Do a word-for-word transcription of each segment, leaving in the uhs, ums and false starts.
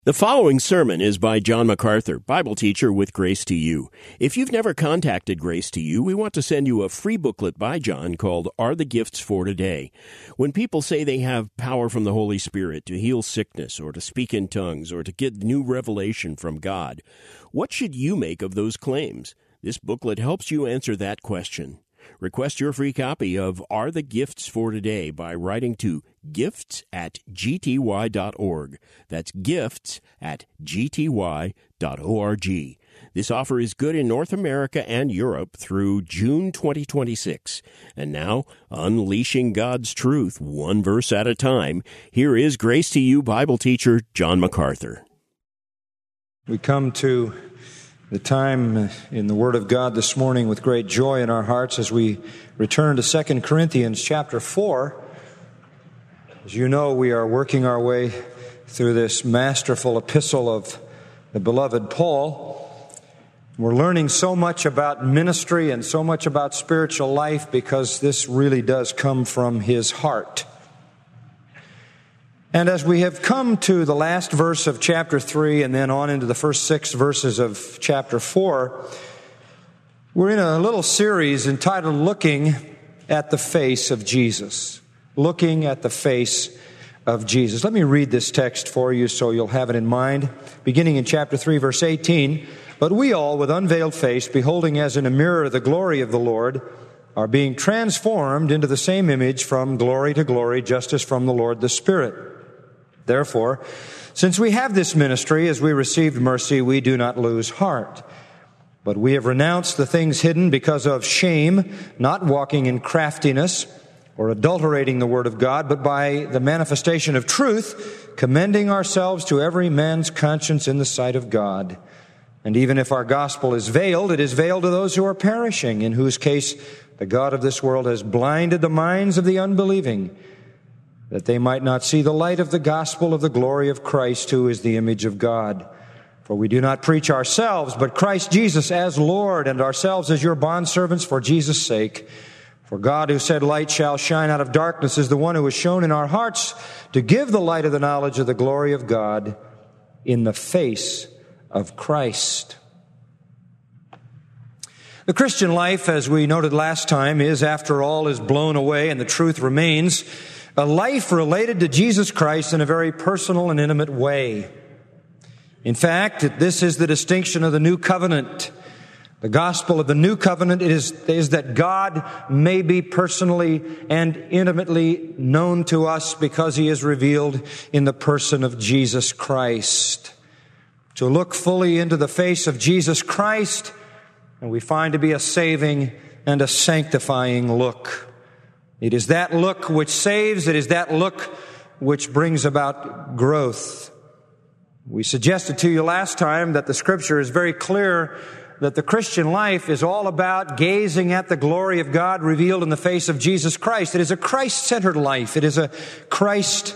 The following sermon is by John MacArthur, Bible teacher with Grace to You. If you've never contacted Grace to You, we want to send you a free booklet by John called Are the Gifts for Today? When people say they have power from the Holy Spirit to heal sickness or to speak in tongues or to get new revelation from God, what should you make of those claims? This booklet helps you answer that question. Request your free copy of Are the Gifts for Today by writing to gifts at g t y dot org. That's gifts at g t y dot org. This offer is good in North America and Europe through June twenty twenty-six. And now, unleashing God's truth one verse at a time, here is Grace to You Bible teacher John MacArthur. We come to the time in the Word of God this morning with great joy in our hearts as we return to Second Corinthians chapter four. As you know, we are working our way through this masterful epistle of the beloved Paul. We're learning so much about ministry and so much about spiritual life because this really does come from his heart. And as we have come to the last verse of chapter three and then on into the first six verses of chapter four, we're in a little series entitled Looking at the Face of Jesus. Looking at the Face of Jesus. Let me read this text for you so you'll have it in mind. Beginning in chapter three, verse eighteen, "But we all, with unveiled face, beholding as in a mirror the glory of the Lord, are being transformed into the same image from glory to glory, just as from the Lord the Spirit. Therefore, since we have this ministry, as we received mercy, we do not lose heart. But we have renounced the things hidden because of shame, not walking in craftiness or adulterating the word of God, but by the manifestation of truth, commending ourselves to every man's conscience in the sight of God. And even if our gospel is veiled, it is veiled to those who are perishing, in whose case the God of this world has blinded the minds of the unbelieving, that they might not see the light of the gospel of the glory of Christ, who is the image of God. For we do not preach ourselves, but Christ Jesus as Lord, and ourselves as your bondservants for Jesus' sake. For God, who said, 'Light shall shine out of darkness,' is the one who has shown in our hearts to give the light of the knowledge of the glory of God in the face of Christ." The Christian life, as we noted last time, is, after all is blown away and the truth remains, a life related to Jesus Christ in a very personal and intimate way. In fact, this is the distinction of the new covenant. The gospel of the new covenant is, is that God may be personally and intimately known to us because he is revealed in the person of Jesus Christ. To look fully into the face of Jesus Christ, and we find to be a saving and a sanctifying look. It is that look which saves. It is that look which brings about growth. We suggested to you last time that the Scripture is very clear that the Christian life is all about gazing at the glory of God revealed in the face of Jesus Christ. It is a Christ-centered life. It is a Christ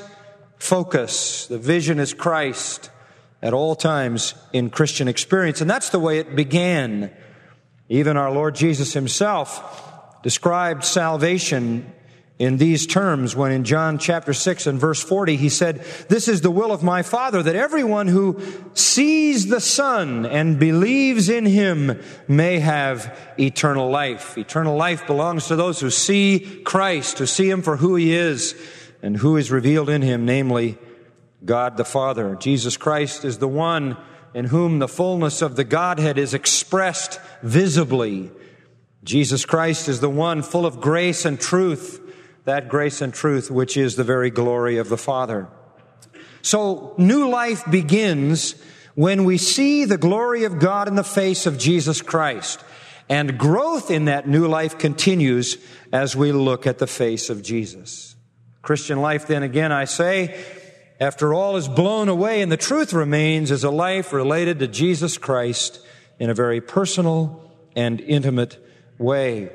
focus. The vision is Christ at all times in Christian experience. And that's the way it began. Even our Lord Jesus himself described salvation in these terms when in John chapter six and verse forty he said, "This is the will of my Father, that everyone who sees the Son and believes in him may have eternal life." Eternal life belongs to those who see Christ, who see him for who he is and who is revealed in him, namely God the Father. Jesus Christ is the one in whom the fullness of the Godhead is expressed visibly. Jesus Christ is the one full of grace and truth, that grace and truth which is the very glory of the Father. So new life begins when we see the glory of God in the face of Jesus Christ. And growth in that new life continues as we look at the face of Jesus. Christian life, then again, I say, after all is blown away and the truth remains, is a life related to Jesus Christ in a very personal and intimate way.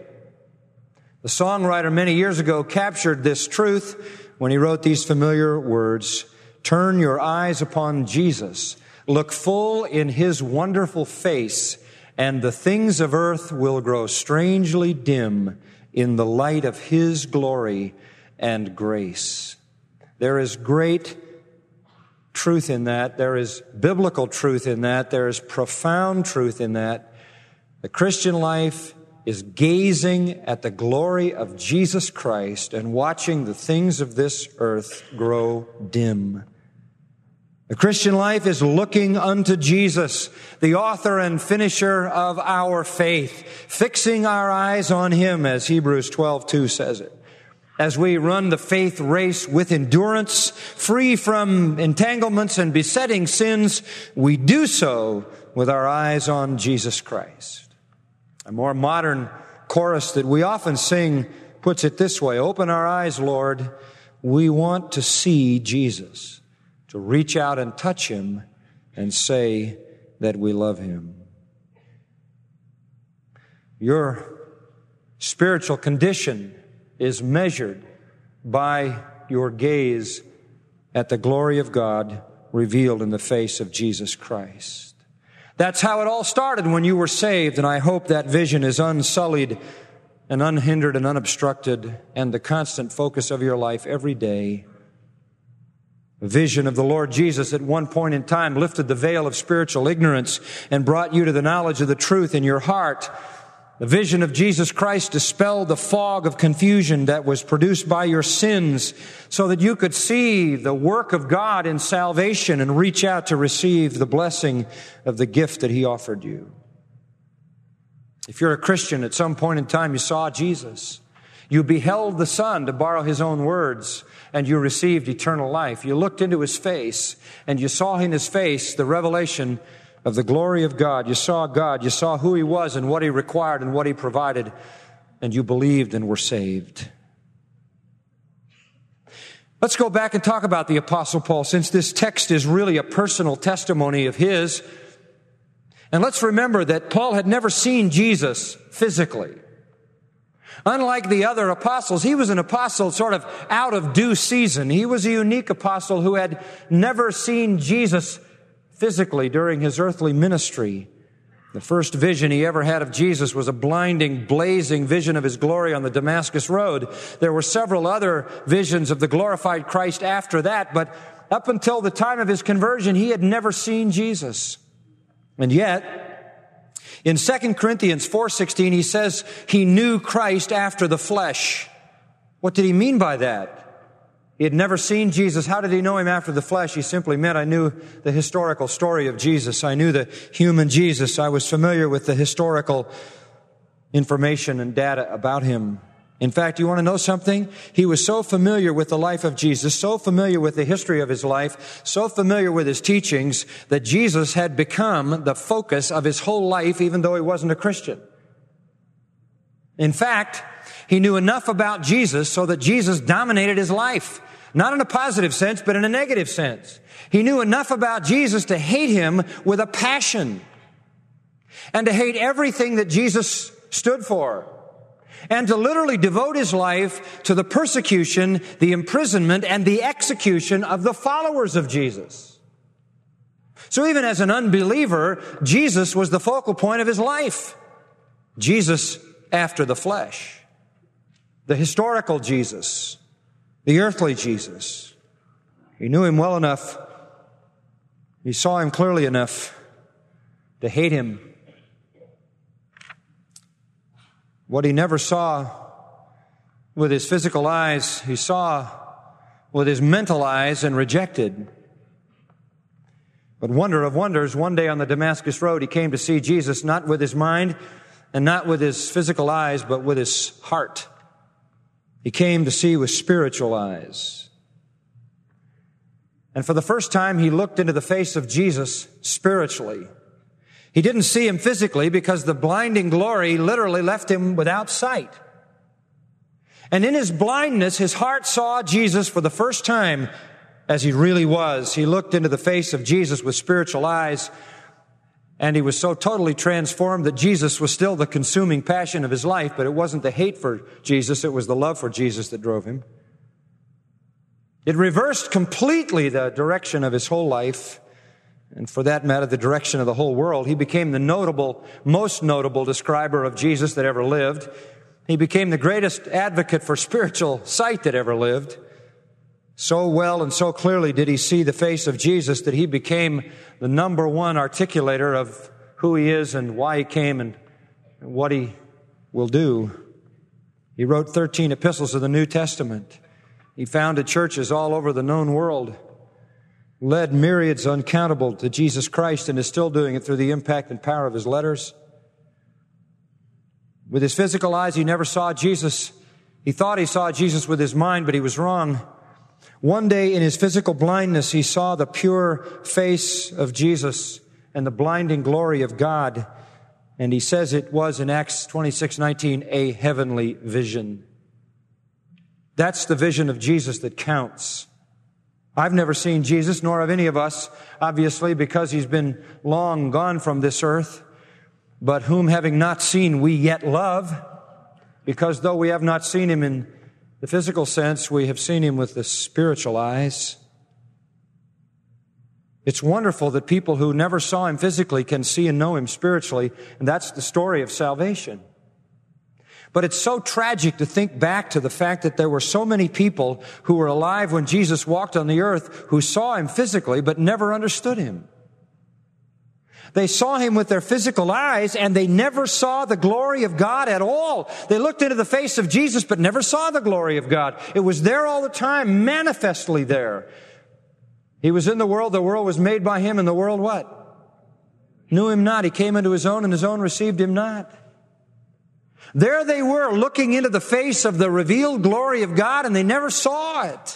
The songwriter many years ago captured this truth when he wrote these familiar words, "Turn your eyes upon Jesus, look full in his wonderful face, and the things of earth will grow strangely dim in the light of his glory and grace." There is great truth in that. There is biblical truth in that. There is profound truth in that. The Christian life is gazing at the glory of Jesus Christ and watching the things of this earth grow dim. The Christian life is looking unto Jesus, the author and finisher of our faith, fixing our eyes on Him, as Hebrews twelve two says it. As we run the faith race with endurance, free from entanglements and besetting sins, we do so with our eyes on Jesus Christ. A more modern chorus that we often sing puts it this way: open our eyes, Lord. We want to see Jesus, to reach out and touch Him and say that we love Him. Your spiritual condition is measured by your gaze at the glory of God revealed in the face of Jesus Christ. That's how it all started when you were saved, and I hope that vision is unsullied and unhindered and unobstructed and the constant focus of your life every day. A vision of the Lord Jesus at one point in time lifted the veil of spiritual ignorance and brought you to the knowledge of the truth in your heart. The vision of Jesus Christ dispelled the fog of confusion that was produced by your sins so that you could see the work of God in salvation and reach out to receive the blessing of the gift that He offered you. If you're a Christian, at some point in time you saw Jesus. You beheld the Son, to borrow His own words, and you received eternal life. You looked into His face, and you saw in His face the revelation of the glory of God. You saw God. You saw who He was and what He required and what He provided, and you believed and were saved. Let's go back and talk about the Apostle Paul, since this text is really a personal testimony of his. And let's remember that Paul had never seen Jesus physically. Unlike the other apostles, he was an apostle sort of out of due season. He was a unique apostle who had never seen Jesus physically during his earthly ministry. The first vision he ever had of Jesus was a blinding, blazing vision of His glory on the Damascus Road. There were several other visions of the glorified Christ after that, but up until the time of his conversion, he had never seen Jesus. And yet, in Second Corinthians four sixteen, he says he knew Christ after the flesh. What did he mean by that? He had never seen Jesus. How did he know Him after the flesh? He simply meant, I knew the historical story of Jesus. I knew the human Jesus. I was familiar with the historical information and data about Him. In fact, you want to know something? He was so familiar with the life of Jesus, so familiar with the history of His life, so familiar with His teachings, that Jesus had become the focus of his whole life, even though he wasn't a Christian. In fact, he knew enough about Jesus so that Jesus dominated his life. Not in a positive sense, but in a negative sense. He knew enough about Jesus to hate Him with a passion, and to hate everything that Jesus stood for, and to literally devote his life to the persecution, the imprisonment, and the execution of the followers of Jesus. So even as an unbeliever, Jesus was the focal point of his life. Jesus after the flesh. The historical Jesus. The earthly Jesus. He knew Him well enough. He saw Him clearly enough to hate Him. What he never saw with his physical eyes, he saw with his mental eyes and rejected. But wonder of wonders, one day on the Damascus Road, he came to see Jesus, not with his mind and not with his physical eyes, but with his heart. He came to see with spiritual eyes. And for the first time, he looked into the face of Jesus spiritually. He didn't see Him physically because the blinding glory literally left him without sight. And in his blindness, his heart saw Jesus for the first time as He really was. He looked into the face of Jesus with spiritual eyes, and he was so totally transformed that Jesus was still the consuming passion of his life, but it wasn't the hate for Jesus, it was the love for Jesus that drove him. It reversed completely the direction of his whole life, and for that matter, the direction of the whole world. He became the notable, most notable describer of Jesus that ever lived. He became the greatest advocate for spiritual sight that ever lived. So well and so clearly did he see the face of Jesus that he became the number one articulator of who he is and why he came and what he will do. He wrote thirteen epistles of the New Testament. He founded churches all over the known world, led myriads uncountable to Jesus Christ, and is still doing it through the impact and power of his letters. With his physical eyes, he never saw Jesus. He thought he saw Jesus with his mind, but he was wrong. One day in his physical blindness, he saw the pure face of Jesus and the blinding glory of God. And he says it was in Acts twenty-six nineteen, a heavenly vision. That's the vision of Jesus that counts. I've never seen Jesus, nor have any of us, obviously, because he's been long gone from this earth. But whom having not seen, we yet love, because though we have not seen him in the physical sense, we have seen him with the spiritual eyes. It's wonderful that people who never saw him physically can see and know him spiritually, and that's the story of salvation. But it's so tragic to think back to the fact that there were so many people who were alive when Jesus walked on the earth who saw him physically but never understood him. They saw him with their physical eyes, and they never saw the glory of God at all. They looked into the face of Jesus, but never saw the glory of God. It was there all the time, manifestly there. He was in the world, the world was made by him, and the world what? Knew him not. He came into his own, and his own received him not. There they were, looking into the face of the revealed glory of God, and they never saw it.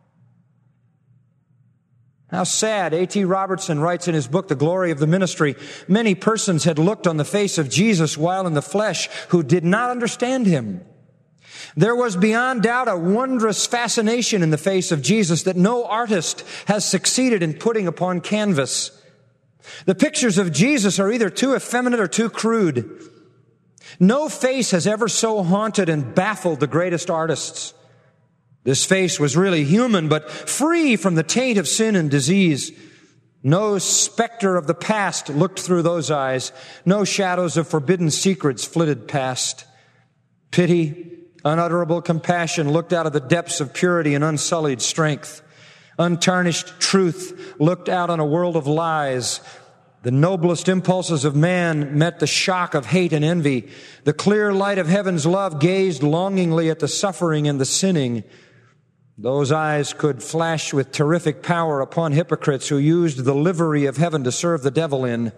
How sad. A T Robertson writes in his book, The Glory of the Ministry, many persons had looked on the face of Jesus while in the flesh who did not understand him. There was beyond doubt a wondrous fascination in the face of Jesus that no artist has succeeded in putting upon canvas. The pictures of Jesus are either too effeminate or too crude. No face has ever so haunted and baffled the greatest artists. This face was really human, but free from the taint of sin and disease. No specter of the past looked through those eyes. No shadows of forbidden secrets flitted past. Pity, unutterable compassion looked out of the depths of purity and unsullied strength. Untarnished truth looked out on a world of lies. The noblest impulses of man met the shock of hate and envy. The clear light of heaven's love gazed longingly at the suffering and the sinning. Those eyes could flash with terrific power upon hypocrites who used the livery of heaven to serve the devil in.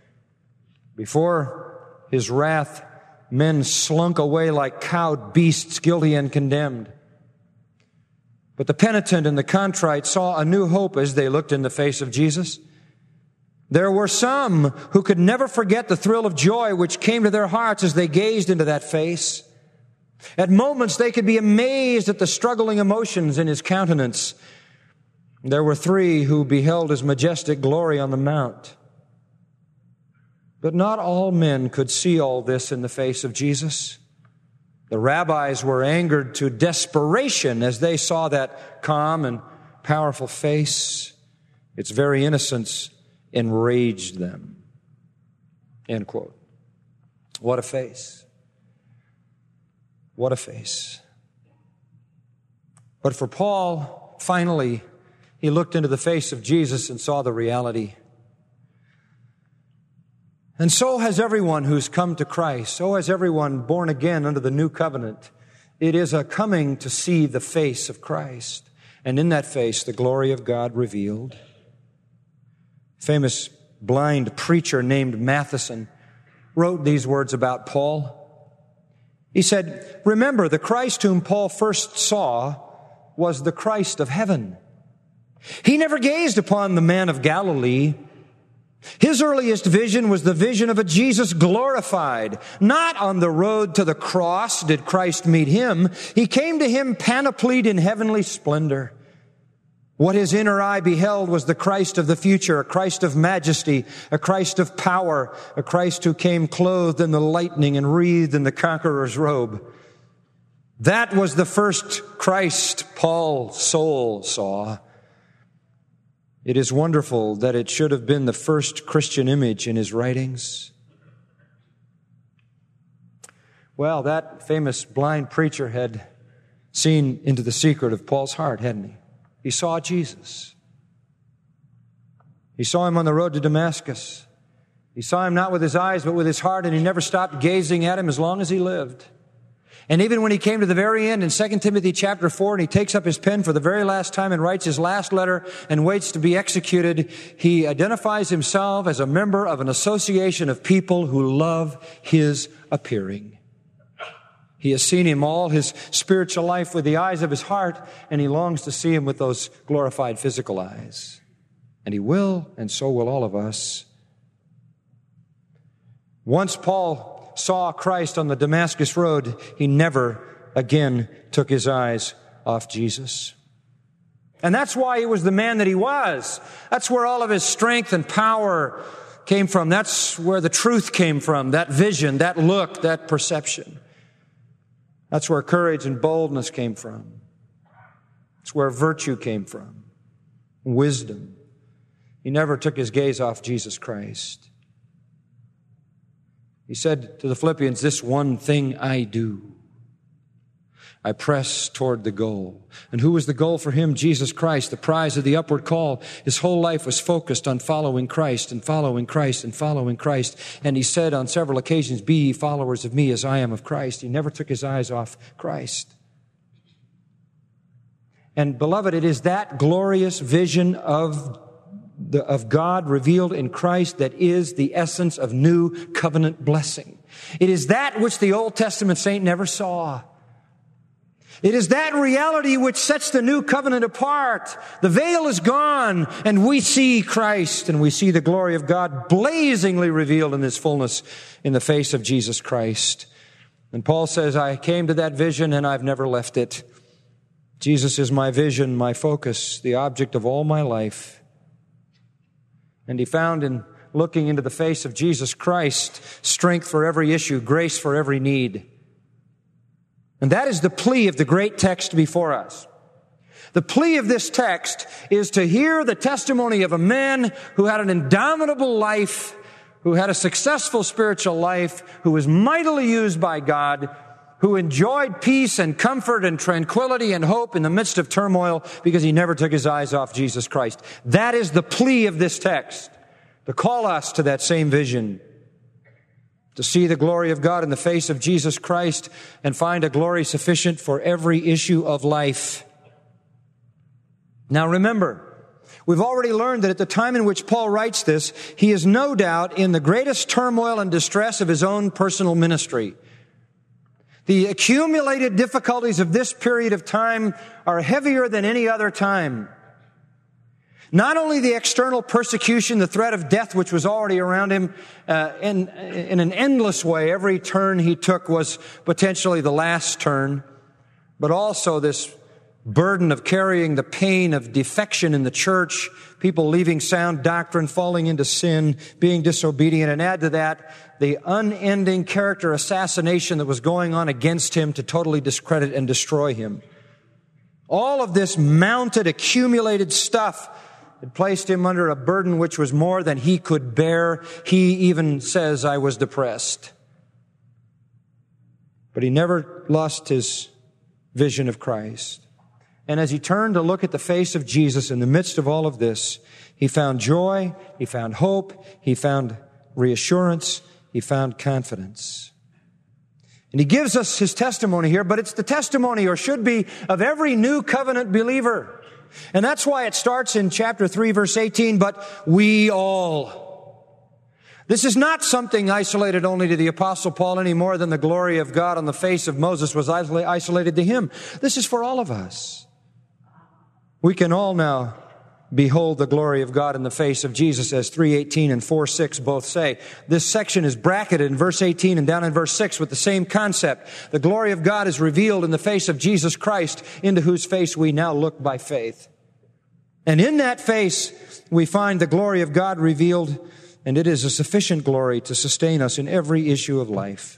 Before his wrath, men slunk away like cowed beasts, guilty and condemned. But the penitent and the contrite saw a new hope as they looked in the face of Jesus. There were some who could never forget the thrill of joy which came to their hearts as they gazed into that face. At moments, they could be amazed at the struggling emotions in his countenance. There were three who beheld his majestic glory on the mount. But not all men could see all this in the face of Jesus. The rabbis were angered to desperation as they saw that calm and powerful face. Its very innocence enraged them. End quote. What a face. What a face. But for Paul, finally, he looked into the face of Jesus and saw the reality. And so has everyone who's come to Christ. So has everyone born again under the new covenant. It is a coming to see the face of Christ. And in that face, the glory of God revealed. Famous blind preacher named Matheson wrote these words about Paul. He said, "Remember, the Christ whom Paul first saw was the Christ of heaven. He never gazed upon the man of Galilee. His earliest vision was the vision of a Jesus glorified. Not on the road to the cross did Christ meet him. He came to him panoplied in heavenly splendor. What his inner eye beheld was the Christ of the future, a Christ of majesty, a Christ of power, a Christ who came clothed in the lightning and wreathed in the conqueror's robe. That was the first Christ Paul's soul saw. It is wonderful that it should have been the first Christian image in his writings." Well, that famous blind preacher had seen into the secret of Paul's heart, hadn't he? He saw Jesus. He saw him on the road to Damascus. He saw him not with his eyes, but with his heart, and he never stopped gazing at him as long as he lived. And even when he came to the very end in Second Timothy chapter four, and he takes up his pen for the very last time and writes his last letter and waits to be executed, he identifies himself as a member of an association of people who love his appearing. He has seen him all his spiritual life with the eyes of his heart, and he longs to see him with those glorified physical eyes. And he will, and so will all of us. Once Paul saw Christ on the Damascus road, he never again took his eyes off Jesus. And that's why he was the man that he was. That's where all of his strength and power came from. That's where the truth came from, that vision, that look, that perception. That's where courage and boldness came from. It's where virtue came from, wisdom. He never took his gaze off Jesus Christ. He said to the Philippians, "This one thing I do. I press toward the goal." And who was the goal for him? Jesus Christ, the prize of the upward call. His whole life was focused on following Christ and following Christ and following Christ. And he said on several occasions, "Be ye followers of me as I am of Christ." He never took his eyes off Christ. And beloved, it is that glorious vision of The, of God revealed in Christ that is the essence of new covenant blessing. It is that which the Old Testament saint never saw. It is that reality which sets the new covenant apart. The veil is gone, and we see Christ, and we see the glory of God blazingly revealed in His fullness in the face of Jesus Christ. And Paul says, I came to that vision, and I've never left it. Jesus is my vision, my focus, the object of all my life. And he found in looking into the face of Jesus Christ strength for every issue, grace for every need. And that is the plea of the great text before us. The plea of this text is to hear the testimony of a man who had an indomitable life, who had a successful spiritual life, who was mightily used by God, who enjoyed peace and comfort and tranquility and hope in the midst of turmoil because he never took his eyes off Jesus Christ. That is the plea of this text, to call us to that same vision, to see the glory of God in the face of Jesus Christ and find a glory sufficient for every issue of life. Now remember, we've already learned that at the time in which Paul writes this, he is no doubt in the greatest turmoil and distress of his own personal ministry. The accumulated difficulties of this period of time are heavier than any other time. Not only the external persecution, the threat of death, which was already around him uh, in, in an endless way. Every turn he took was potentially the last turn. But also this burden of carrying the pain of defection in the church, people leaving sound doctrine, falling into sin, being disobedient, and add to that the unending character assassination that was going on against him to totally discredit and destroy him. All of this mounted, accumulated stuff had placed him under a burden which was more than he could bear. He even says, I was depressed. But he never lost his vision of Christ. And as he turned to look at the face of Jesus in the midst of all of this, he found joy, he found hope, he found reassurance, he found confidence. And he gives us his testimony here, but it's the testimony, or should be, of every new covenant believer. And that's why it starts in chapter three, verse eighteen, but we all. This is not something isolated only to the Apostle Paul any more than the glory of God on the face of Moses was isolated to him. This is for all of us. We can all now behold the glory of God in the face of Jesus, as three eighteen and four six both say. This section is bracketed in verse eighteen and down in verse six with the same concept. The glory of God is revealed in the face of Jesus Christ, into whose face we now look by faith. And in that face, we find the glory of God revealed, and it is a sufficient glory to sustain us in every issue of life.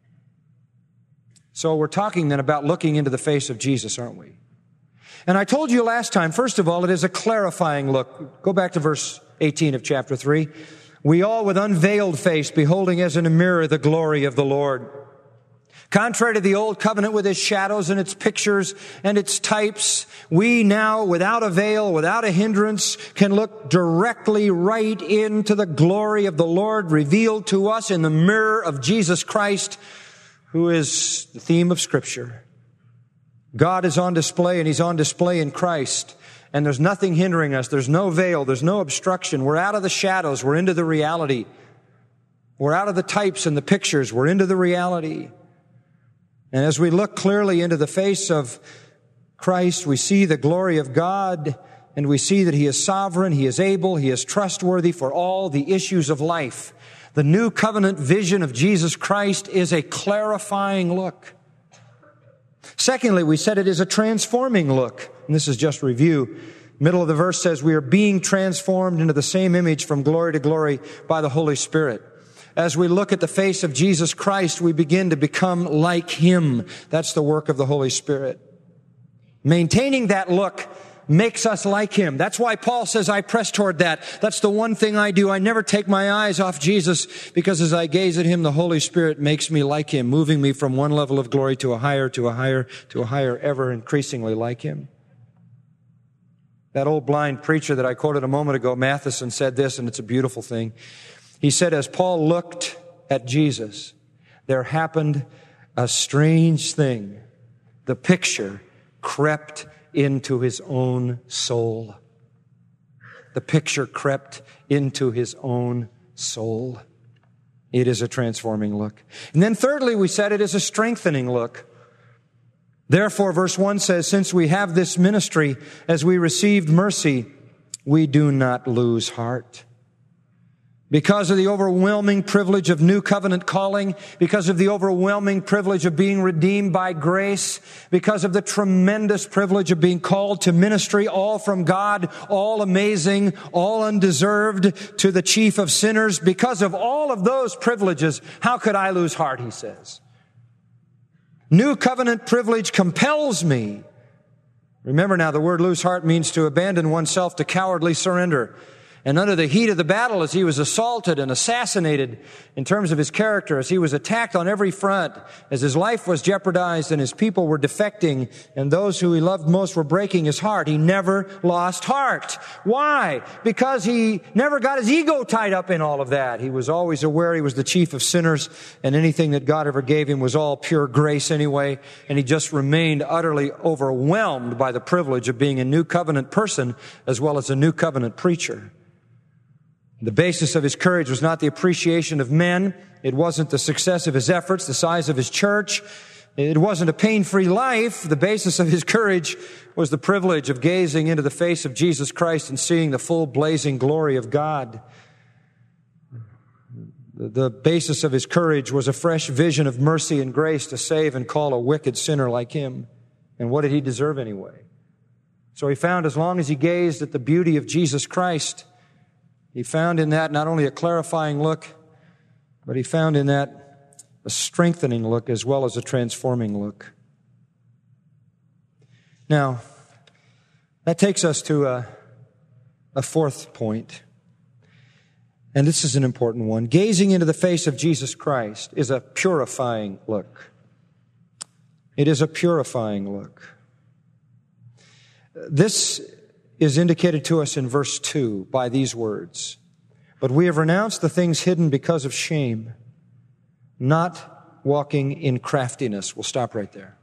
So we're talking then about looking into the face of Jesus, aren't we? And I told you last time, first of all, it is a clarifying look. Go back to verse eighteen of chapter three. We all with unveiled face, beholding as in a mirror the glory of the Lord, Contrary to the old covenant with its shadows and its pictures and its types, we now, without a veil, without a hindrance, can look directly right into the glory of the Lord revealed to us in the mirror of Jesus Christ, who is the theme of Scripture. God is on display, and He's on display in Christ. And there's nothing hindering us. There's no veil. There's no obstruction. We're out of the shadows. We're into the reality. We're out of the types and the pictures. We're into the reality. And as we look clearly into the face of Christ, we see the glory of God, and we see that He is sovereign, He is able, He is trustworthy for all the issues of life. The new covenant vision of Jesus Christ is a clarifying look. Secondly, we said it is a transforming look. And this is just review. Middle of the verse says we are being transformed into the same image from glory to glory by the Holy Spirit. As we look at the face of Jesus Christ, we begin to become like Him. That's the work of the Holy Spirit. Maintaining that look makes us like Him. That's why Paul says, I press toward that. That's the one thing I do. I never take my eyes off Jesus, because as I gaze at Him, the Holy Spirit makes me like Him, moving me from one level of glory to a higher, to a higher, to a higher, ever increasingly like Him. That old blind preacher that I quoted a moment ago, Matheson, said this, and it's a beautiful thing. He said, as Paul looked at Jesus, there happened a strange thing. The picture crept into his own soul. The picture crept into his own soul. It is a transforming look. And then thirdly, we said it is a strengthening look. Therefore, verse one says, since we have this ministry, as we received mercy, we do not lose heart. Because of the overwhelming privilege of new covenant calling, because of the overwhelming privilege of being redeemed by grace, because of the tremendous privilege of being called to ministry, all from God, all amazing, all undeserved, to the chief of sinners, because of all of those privileges, how could I lose heart, he says. New covenant privilege compels me. Remember now, the word lose heart means to abandon oneself to cowardly surrender. And under the heat of the battle, as he was assaulted and assassinated in terms of his character, as he was attacked on every front, as his life was jeopardized and his people were defecting and those who he loved most were breaking his heart, he never lost heart. Why? Because he never got his ego tied up in all of that. He was always aware he was the chief of sinners, and anything that God ever gave him was all pure grace anyway, and he just remained utterly overwhelmed by the privilege of being a new covenant person as well as a new covenant preacher. The basis of his courage was not the appreciation of men. It wasn't the success of his efforts, the size of his church. It wasn't a pain-free life. The basis of his courage was the privilege of gazing into the face of Jesus Christ and seeing the full blazing glory of God. The basis of his courage was a fresh vision of mercy and grace to save and call a wicked sinner like him. And what did he deserve anyway? So he found, as long as he gazed at the beauty of Jesus Christ, he found in that not only a clarifying look, but he found in that a strengthening look as well as a transforming look. Now, that takes us to a, a fourth point. And this is an important one. Gazing into the face of Jesus Christ is a purifying look. It is a purifying look. This is indicated to us in verse two by these words. But we have renounced the things hidden because of shame, not walking in craftiness. We'll stop right there.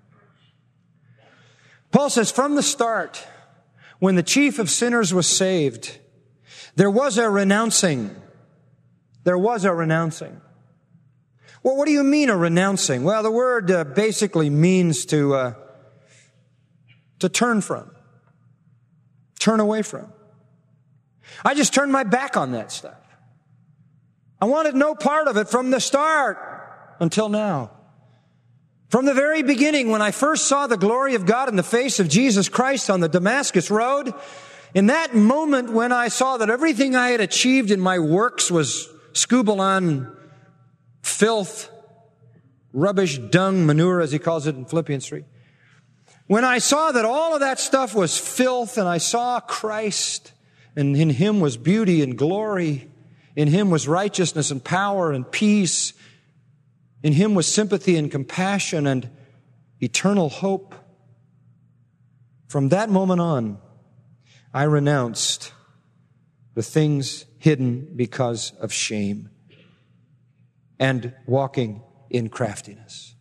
Paul says, from the start, when the chief of sinners was saved, there was a renouncing. There was a renouncing. Well, what do you mean a renouncing? Well, the word uh, basically means to, uh, to turn from. Turn away from. I just turned my back on that stuff. I wanted no part of it from the start until now. From the very beginning, when I first saw the glory of God in the face of Jesus Christ on the Damascus Road, in that moment when I saw that everything I had achieved in my works was scubalon, filth, rubbish, dung, manure, as he calls it in Philippians three, when I saw that all of that stuff was filth, and I saw Christ, and in Him was beauty and glory, in Him was righteousness and power and peace, In him was sympathy and compassion and eternal hope. From that moment on, I renounced the things hidden because of shame and walking in craftiness.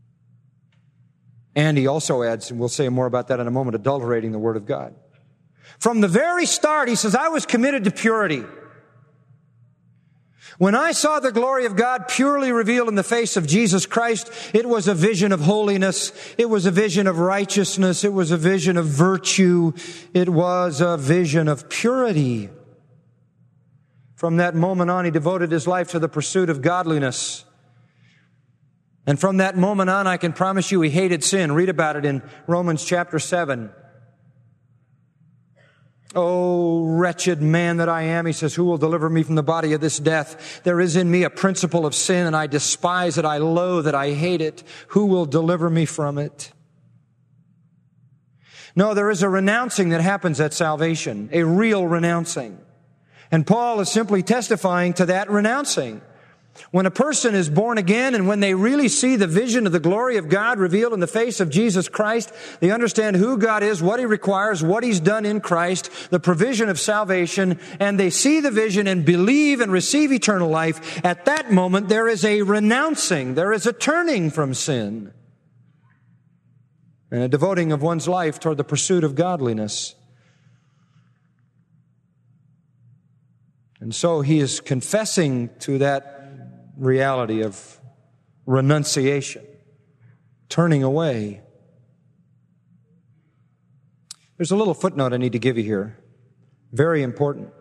And he also adds, and we'll say more about that in a moment, adulterating the Word of God. From the very start, he says, I was committed to purity. When I saw the glory of God purely revealed in the face of Jesus Christ, it was a vision of holiness. It was a vision of righteousness. It was a vision of virtue. It was a vision of purity. From that moment on, he devoted his life to the pursuit of godliness. And from that moment on, I can promise you he hated sin. Read about it in Romans chapter seven. Oh, wretched man that I am, he says, who will deliver me from the body of this death? There is in me a principle of sin, and I despise it, I loathe it, I hate it. Who will deliver me from it? No, there is a renouncing that happens at salvation, a real renouncing. And Paul is simply testifying to that renouncing. When a person is born again and when they really see the vision of the glory of God revealed in the face of Jesus Christ, they understand who God is, what He requires, what He's done in Christ, the provision of salvation, and they see the vision and believe and receive eternal life. At that moment, there is a renouncing, there is a turning from sin, and a devoting of one's life toward the pursuit of godliness. And so he is confessing to that reality of renunciation, turning away. There's a little footnote I need to give you here. Very important.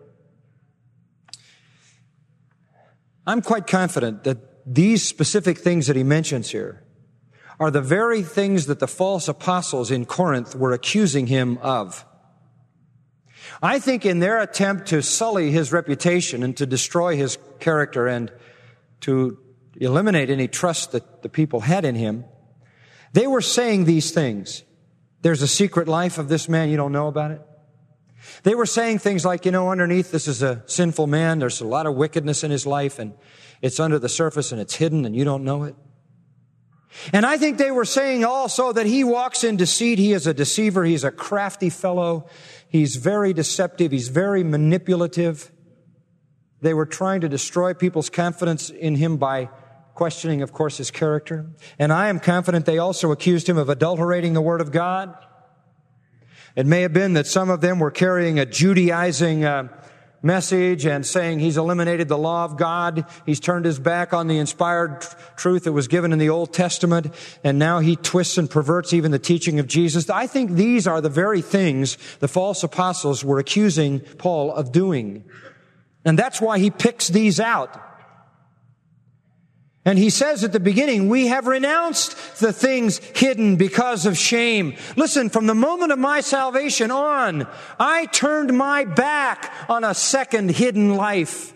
I'm quite confident that these specific things that he mentions here are the very things that the false apostles in Corinth were accusing him of. I think in their attempt to sully his reputation and to destroy his character and to eliminate any trust that the people had in him, they were saying these things. There's a secret life of this man, you don't know about it. They were saying things like, you know, underneath this is a sinful man, there's a lot of wickedness in his life, and it's under the surface and it's hidden and you don't know it. And I think they were saying also that he walks in deceit, he is a deceiver, he's a crafty fellow, he's very deceptive, he's very manipulative. They were trying to destroy people's confidence in him by questioning, of course, his character. And I am confident they also accused him of adulterating the Word of God. It may have been that some of them were carrying a Judaizing uh, message and saying he's eliminated the law of God. He's turned his back on the inspired tr- truth that was given in the Old Testament, and now he twists and perverts even the teaching of Jesus. I think these are the very things the false apostles were accusing Paul of doing. And that's why he picks these out. And he says at the beginning, we have renounced the things hidden because of shame. Listen, from the moment of my salvation on, I turned my back on a second hidden life.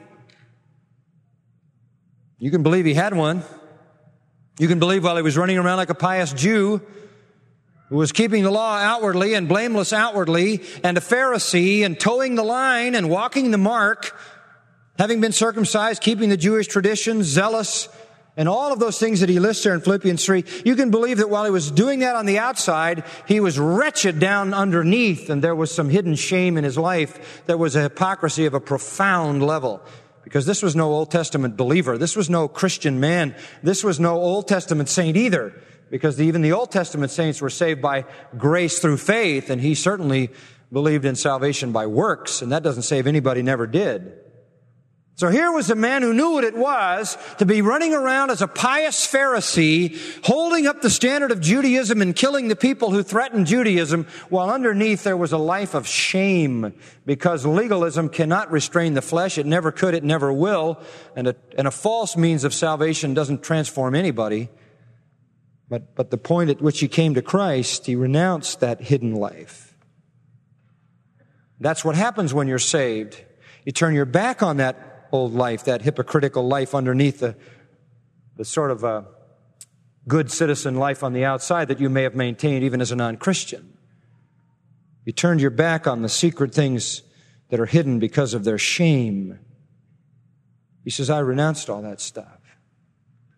You can believe he had one. You can believe while he was running around like a pious Jew who was keeping the law outwardly and blameless outwardly, and a Pharisee and towing the line and walking the mark, having been circumcised, keeping the Jewish traditions, zealous, and all of those things that he lists there in Philippians three, you can believe that while he was doing that on the outside, he was wretched down underneath, and there was some hidden shame in his life. There was a hypocrisy of a profound level. Because this was no Old Testament believer. This was no Christian man. This was no Old Testament saint either. Because even the Old Testament saints were saved by grace through faith, and he certainly believed in salvation by works, and that doesn't say if anybody never did. So here was a man who knew what it was to be running around as a pious Pharisee, holding up the standard of Judaism and killing the people who threatened Judaism, while underneath there was a life of shame, because legalism cannot restrain the flesh. It never could, it never will. And a, and a false means of salvation doesn't transform anybody. But, but the point at which he came to Christ, he renounced that hidden life. That's what happens when you're saved. You turn your back on that old life, that hypocritical life underneath the, the sort of uh, good citizen life on the outside that you may have maintained even as a non-Christian. You turned your back on the secret things that are hidden because of their shame. He says, I renounced all that stuff.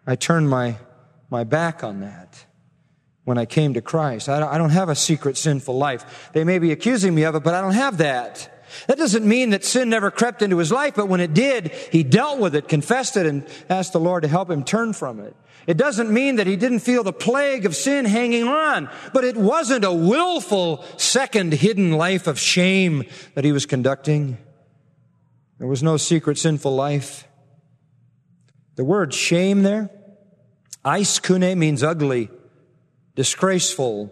I turned my, my back on that when I came to Christ. I don't, I don't have a secret sinful life. They may be accusing me of it, but I don't have that. That doesn't mean that sin never crept into his life, but when it did, he dealt with it, confessed it, and asked the Lord to help him turn from it. It doesn't mean that he didn't feel the plague of sin hanging on, but it wasn't a willful second hidden life of shame that he was conducting. There was no secret sinful life. The word shame there, aiskune, means ugly, disgraceful.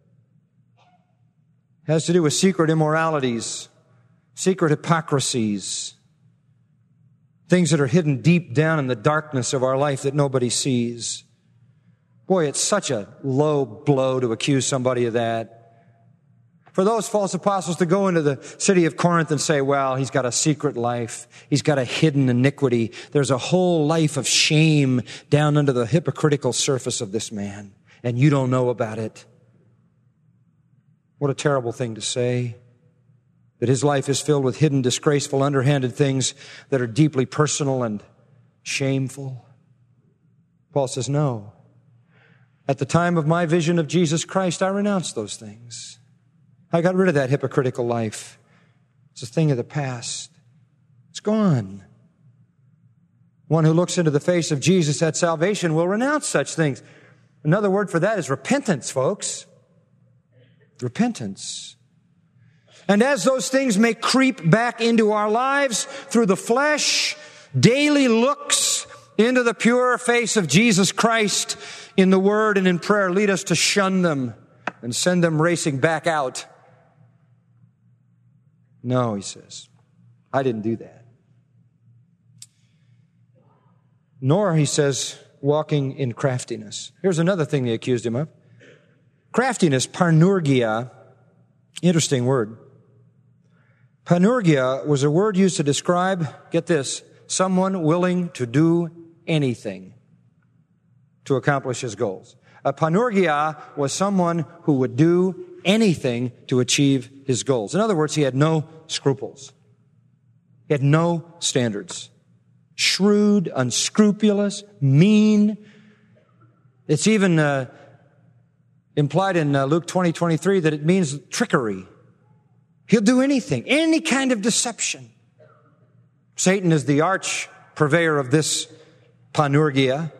It has to do with secret immoralities, secret hypocrisies, things that are hidden deep down in the darkness of our life that nobody sees. Boy, it's such a low blow to accuse somebody of that. For those false apostles to go into the city of Corinth and say, well, he's got a secret life. He's got a hidden iniquity. There's a whole life of shame down under the hypocritical surface of this man, and you don't know about it. What a terrible thing to say. That his life is filled with hidden, disgraceful, underhanded things that are deeply personal and shameful. Paul says, no. At the time of my vision of Jesus Christ, I renounced those things. I got rid of that hypocritical life. It's a thing of the past. It's gone. One who looks into the face of Jesus at salvation will renounce such things. Another word for that is repentance, folks. Repentance. And as those things may creep back into our lives through the flesh, daily looks into the pure face of Jesus Christ in the Word and in prayer lead us to shun them and send them racing back out. No, he says, I didn't do that. Nor, he says, walking in craftiness. Here's another thing they accused him of. Craftiness, parnurgia, interesting word. Panurgia was a word used to describe, get this, someone willing to do anything to accomplish his goals. A panurgia was someone who would do anything to achieve his goals. In other words, he had no scruples. He had no standards. Shrewd, unscrupulous, mean. It's even uh, implied in uh, Luke twenty twenty-three that it means trickery. He'll do anything, any kind of deception. Satan is the arch purveyor of this panurgia.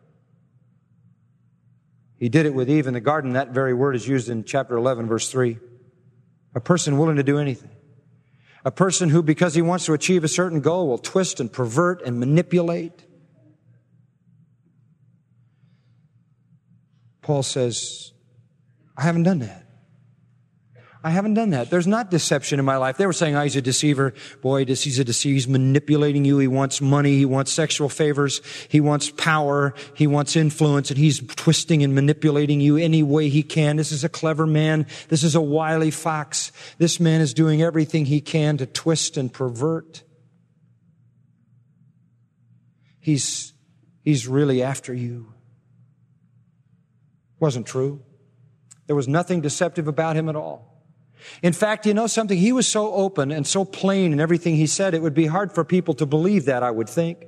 He did it with Eve in the garden. That very word is used in chapter eleven, verse three. A person willing to do anything. A person who, because he wants to achieve a certain goal, will twist and pervert and manipulate. Paul says, I haven't done that. I haven't done that. There's not deception in my life. They were saying, oh, he's a deceiver. Boy, he's a deceiver. He's manipulating you. He wants money. He wants sexual favors. He wants power. He wants influence. And he's twisting and manipulating you any way he can. This is a clever man. This is a wily fox. This man is doing everything he can to twist and pervert. He's, he's really after you. Wasn't true. There was nothing deceptive about him at all. In fact, you know something? He was so open and so plain in everything he said, it would be hard for people to believe that, I would think.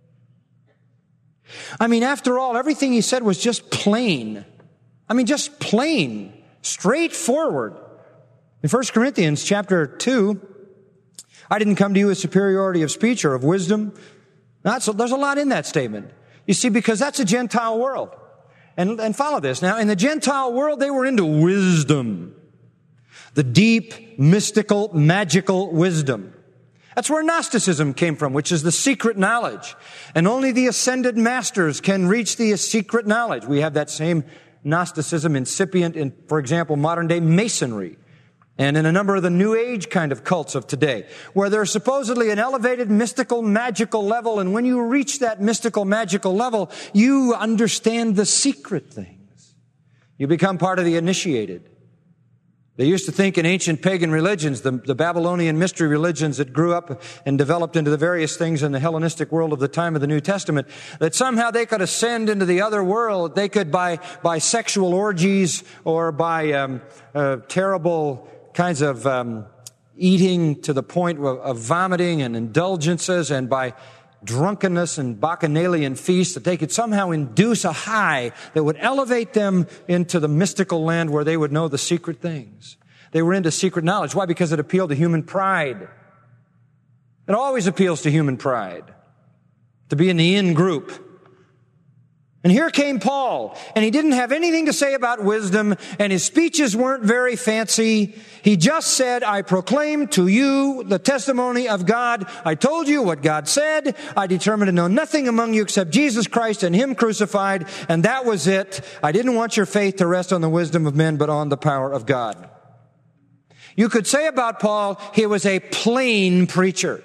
I mean, after all, everything he said was just plain. I mean, just plain, straightforward. In First Corinthians chapter two, I didn't come to you with superiority of speech or of wisdom. Not so, there's a lot in that statement. You see, because that's a Gentile world. And, and follow this. Now, in the Gentile world, they were into wisdom. The deep, mystical, magical wisdom. That's where Gnosticism came from, which is the secret knowledge. And only the ascended masters can reach the secret knowledge. We have that same Gnosticism incipient in, for example, modern-day Masonry. And in a number of the New Age kind of cults of today, where there's supposedly an elevated mystical, magical level, and when you reach that mystical, magical level, you understand the secret things. You become part of the initiated. They used to think in ancient pagan religions, the, the Babylonian mystery religions that grew up and developed into the various things in the Hellenistic world of the time of the New Testament, that somehow they could ascend into the other world. They could, by, by sexual orgies or by um, uh, terrible kinds of um, eating to the point of, of vomiting and indulgences, and by drunkenness and bacchanalian feasts, that they could somehow induce a high that would elevate them into the mystical land where they would know the secret things. They were into secret knowledge. Why? Because it appealed to human pride. It always appeals to human pride, to be in the in group. And here came Paul, and he didn't have anything to say about wisdom, and his speeches weren't very fancy. He just said, I proclaim to you the testimony of God. I told you what God said. I determined to know nothing among you except Jesus Christ and Him crucified, and that was it. I didn't want your faith to rest on the wisdom of men, but on the power of God. You could say about Paul, he was a plain preacher.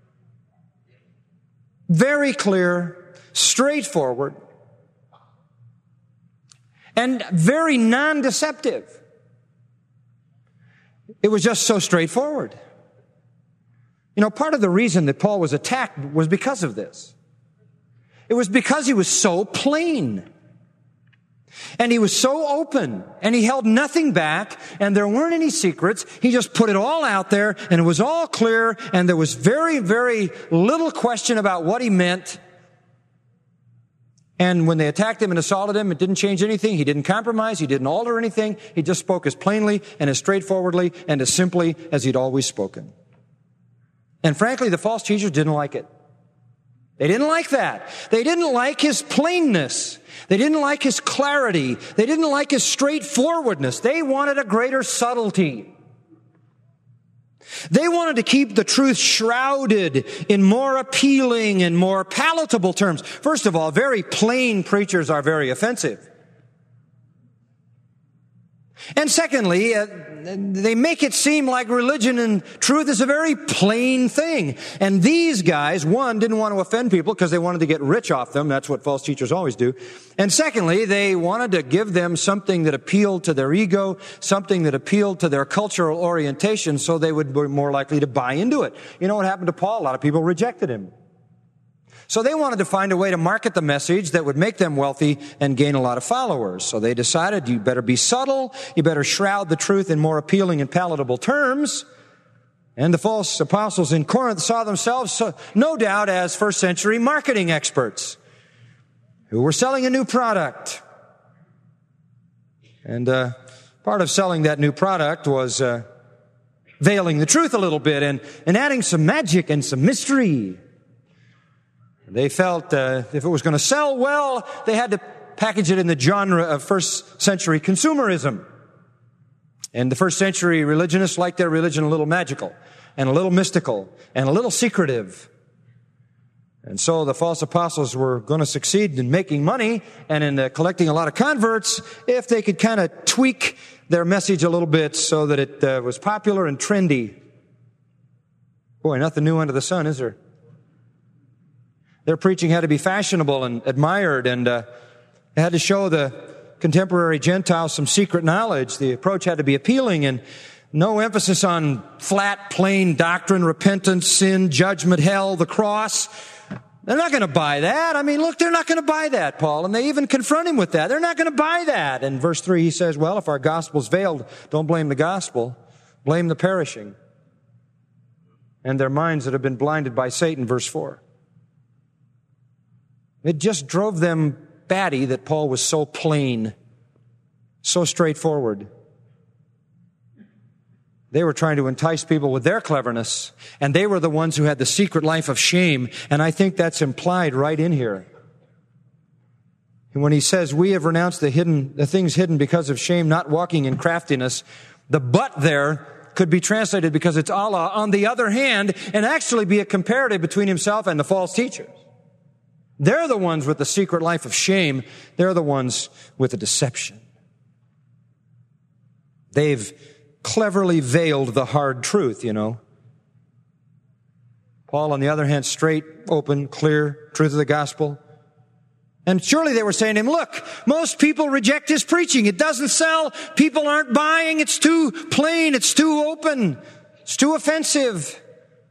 Very clear, straightforward, and very non-deceptive. It was just so straightforward. You know, part of the reason that Paul was attacked was because of this. It was because he was so plain. And he was so open, and he held nothing back, and there weren't any secrets. He just put it all out there, and it was all clear, and there was very, very little question about what he meant. And when they attacked him and assaulted him, it didn't change anything. He didn't compromise. He didn't alter anything. He just spoke as plainly and as straightforwardly and as simply as he'd always spoken. And frankly, the false teachers didn't like it. They didn't like that. They didn't like his plainness. They didn't like his clarity. They didn't like his straightforwardness. They wanted a greater subtlety. They wanted to keep the truth shrouded in more appealing and more palatable terms. First of all, very plain preachers are very offensive. And secondly, uh, they make it seem like religion and truth is a very plain thing. And these guys, one, didn't want to offend people because they wanted to get rich off them. That's what false teachers always do. And secondly, they wanted to give them something that appealed to their ego, something that appealed to their cultural orientation, so they would be more likely to buy into it. You know what happened to Paul? A lot of people rejected him. So they wanted to find a way to market the message that would make them wealthy and gain a lot of followers. So they decided you better be subtle, you better shroud the truth in more appealing and palatable terms. And the false apostles in Corinth saw themselves, no doubt, as first century marketing experts who were selling a new product. And uh, part of selling that new product was uh, veiling the truth a little bit and, and adding some magic and some mystery. They felt uh, if it was going to sell well, they had to package it in the genre of first century consumerism. And the first century religionists liked their religion a little magical and a little mystical and a little secretive. And so the false apostles were going to succeed in making money and in uh, collecting a lot of converts if they could kind of tweak their message a little bit so that it uh, was popular and trendy. Boy, nothing new under the sun, is there? Their preaching had to be fashionable and admired, and uh, it had to show the contemporary Gentiles some secret knowledge. The approach had to be appealing, and no emphasis on flat, plain doctrine, repentance, sin, judgment, hell, the cross. They're not going to buy that. I mean, look, they're not going to buy that, Paul. And they even confront him with that. They're not going to buy that. In verse three, he says, well, if our gospel's veiled, don't blame the gospel. Blame the perishing and their minds that have been blinded by Satan, verse four. It just drove them batty that Paul was so plain, so straightforward. They were trying to entice people with their cleverness, and they were the ones who had the secret life of shame, and I think that's implied right in here. And when he says, we have renounced the hidden, the things hidden because of shame, not walking in craftiness, the but there could be translated because it's Allah on the other hand, and actually be a comparative between himself and the false teachers. They're the ones with the secret life of shame. They're the ones with the deception. They've cleverly veiled the hard truth, you know. Paul, on the other hand, straight, open, clear, truth of the gospel. And surely they were saying to him, look, most people reject his preaching. It doesn't sell. People aren't buying. It's too plain. It's too open. It's too offensive.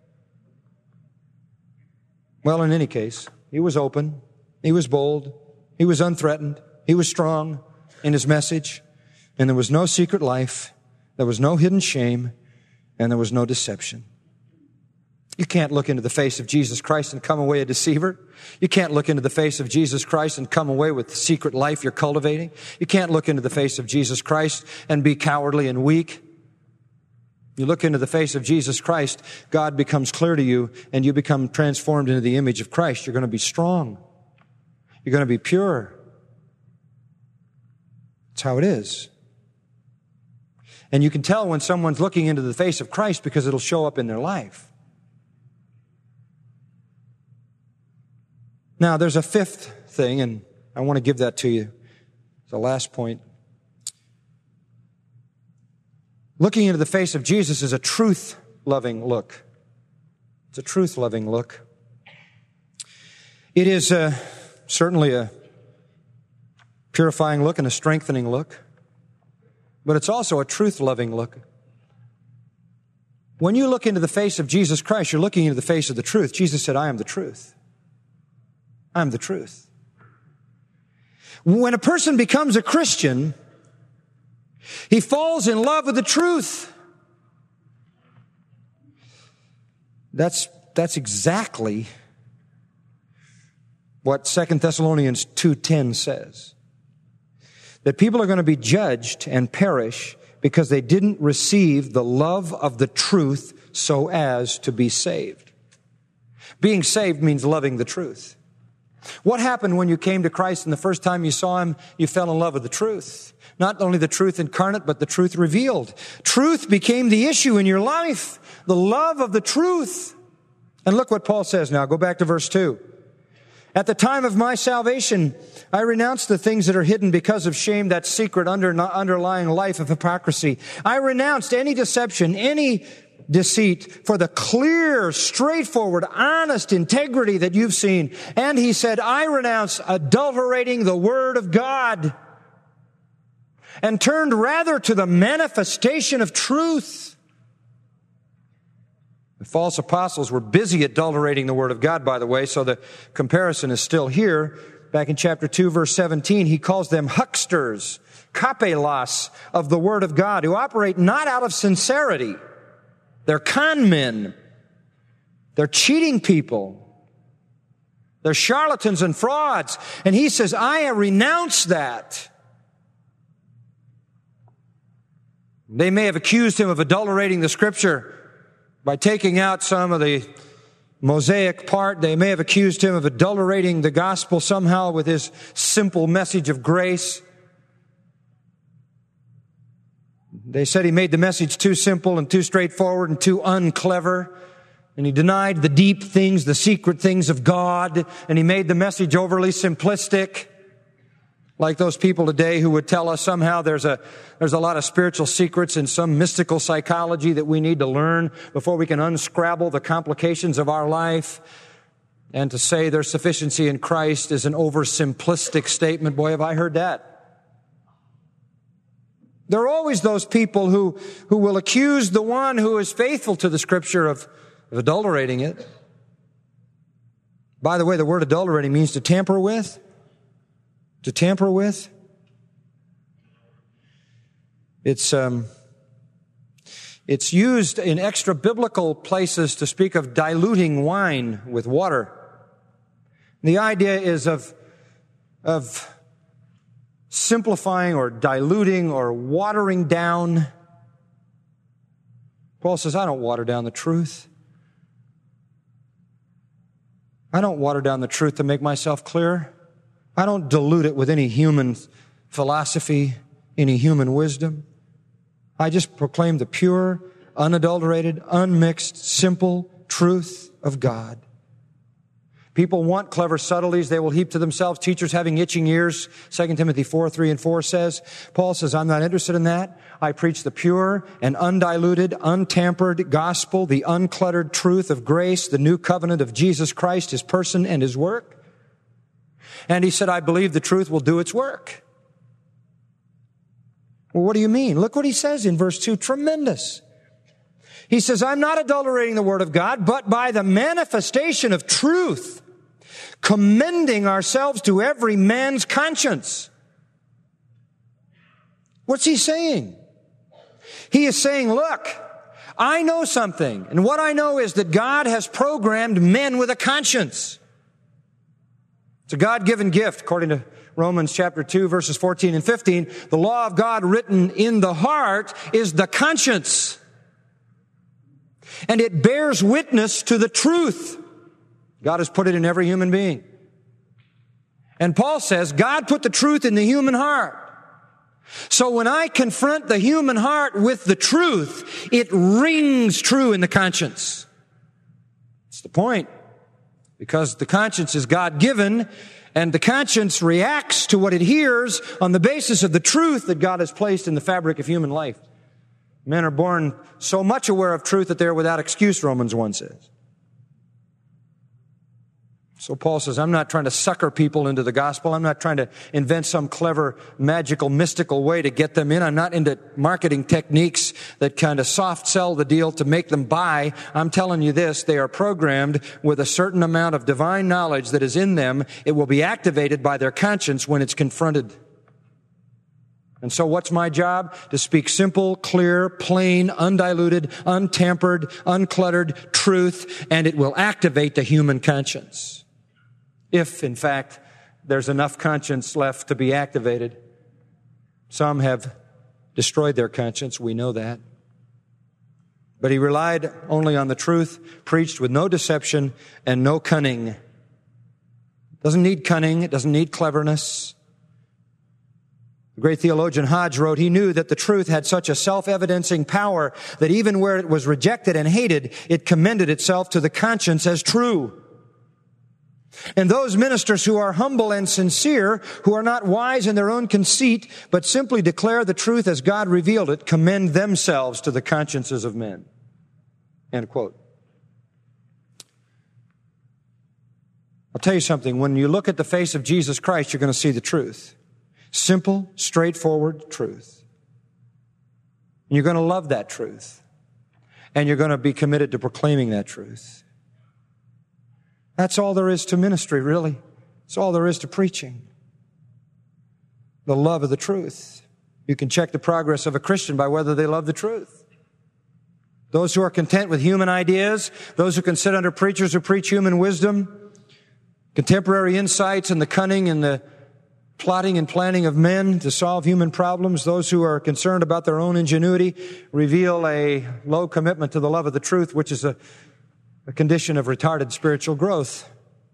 Well, in any case, he was open, he was bold, he was unthreatened, he was strong in his message, and there was no secret life, there was no hidden shame, and there was no deception. You can't look into the face of Jesus Christ and come away a deceiver. You can't look into the face of Jesus Christ and come away with the secret life you're cultivating. You can't look into the face of Jesus Christ and be cowardly and weak. You look into the face of Jesus Christ, God becomes clear to you, and you become transformed into the image of Christ. You're going to be strong. You're going to be pure. That's how it is. And you can tell when someone's looking into the face of Christ because it'll show up in their life. Now, there's a fifth thing, and I want to give that to you. The last point. Looking into the face of Jesus is a truth-loving look. It's a truth-loving look. It is uh, certainly a purifying look and a strengthening look, but it's also a truth-loving look. When you look into the face of Jesus Christ, you're looking into the face of the truth. Jesus said, I am the truth. I am the truth. When a person becomes a Christian, he falls in love with the truth. That's, that's exactly what Second Thessalonians two ten says. That people are going to be judged and perish because they didn't receive the love of the truth so as to be saved. Being saved means loving the truth. What happened when you came to Christ and the first time you saw Him, you fell in love with the truth? Not only the truth incarnate, but the truth revealed. Truth became the issue in your life. The love of the truth. And look what Paul says now. Go back to verse two. At the time of my salvation, I renounced the things that are hidden because of shame, that secret under, underlying life of hypocrisy. I renounced any deception, any deceit for the clear, straightforward, honest integrity that you've seen. And he said, I renounce adulterating the Word of God and turned rather to the manifestation of truth. The false apostles were busy adulterating the Word of God, by the way, so the comparison is still here. Back in chapter two, verse seventeen, he calls them hucksters, kapelos of the Word of God, who operate not out of sincerity. They're con men. They're cheating people. They're charlatans and frauds. And he says, I renounce that. They may have accused him of adulterating the Scripture by taking out some of the Mosaic part. They may have accused him of adulterating the gospel somehow with his simple message of grace. They said he made the message too simple and too straightforward and too unclever. And he denied the deep things, the secret things of God. And he made the message overly simplistic. Like those people today who would tell us somehow there's a, there's a lot of spiritual secrets and some mystical psychology that we need to learn before we can unscrabble the complications of our life. And to say there's sufficiency in Christ is an oversimplistic statement. Boy, have I heard that. There are always those people who, who will accuse the one who is faithful to the Scripture of, of adulterating it. By the way, the word adulterating means to tamper with. To tamper with. It's, um, it's used in extra biblical places to speak of diluting wine with water. The idea is of, of simplifying or diluting or watering down. Paul says, I don't water down the truth. I don't water down the truth to make myself clear. I don't dilute it with any human philosophy, any human wisdom. I just proclaim the pure, unadulterated, unmixed, simple truth of God. People want clever subtleties. They will heap to themselves teachers having itching ears. Second Timothy four, three and four says, Paul says, I'm not interested in that. I preach the pure and undiluted, untampered gospel, the uncluttered truth of grace, the new covenant of Jesus Christ, His person and His work. And he said, I believe the truth will do its work. Well, what do you mean? Look what he says in verse two. Tremendous. He says, I'm not adulterating the Word of God, but by the manifestation of truth, commending ourselves to every man's conscience. What's he saying? He is saying, look, I know something, and what I know is that God has programmed men with a conscience. It's a God-given gift, according to Romans chapter two, verses fourteen and fifteen. The law of God written in the heart is the conscience, and it bears witness to the truth. God has put it in every human being. And Paul says, God put the truth in the human heart. So when I confront the human heart with the truth, it rings true in the conscience. That's the point. Because the conscience is God-given, and the conscience reacts to what it hears on the basis of the truth that God has placed in the fabric of human life. Men are born so much aware of truth that they are without excuse, Romans one says. So Paul says, I'm not trying to sucker people into the gospel. I'm not trying to invent some clever, magical, mystical way to get them in. I'm not into marketing techniques that kind of soft sell the deal to make them buy. I'm telling you this, they are programmed with a certain amount of divine knowledge that is in them. It will be activated by their conscience when it's confronted. And so what's my job? To speak simple, clear, plain, undiluted, untampered, uncluttered truth, and it will activate the human conscience. If, in fact, there's enough conscience left to be activated. Some have destroyed their conscience, we know that. But he relied only on the truth, preached with no deception and no cunning. It doesn't need cunning, it doesn't need cleverness. The great theologian Hodge wrote, he knew that the truth had such a self-evidencing power that even where it was rejected and hated, it commended itself to the conscience as true. And those ministers who are humble and sincere, who are not wise in their own conceit, but simply declare the truth as God revealed it, commend themselves to the consciences of men. End quote. I'll tell you something. When you look at the face of Jesus Christ, you're going to see the truth. Simple, straightforward truth. And you're going to love that truth. And you're going to be committed to proclaiming that truth. That's all there is to ministry, really. That's all there is to preaching. The love of the truth. You can check the progress of a Christian by whether they love the truth. Those who are content with human ideas, those who can sit under preachers who preach human wisdom, contemporary insights and the cunning and the plotting and planning of men to solve human problems, those who are concerned about their own ingenuity, reveal a low commitment to the love of the truth, which is a a condition of retarded spiritual growth.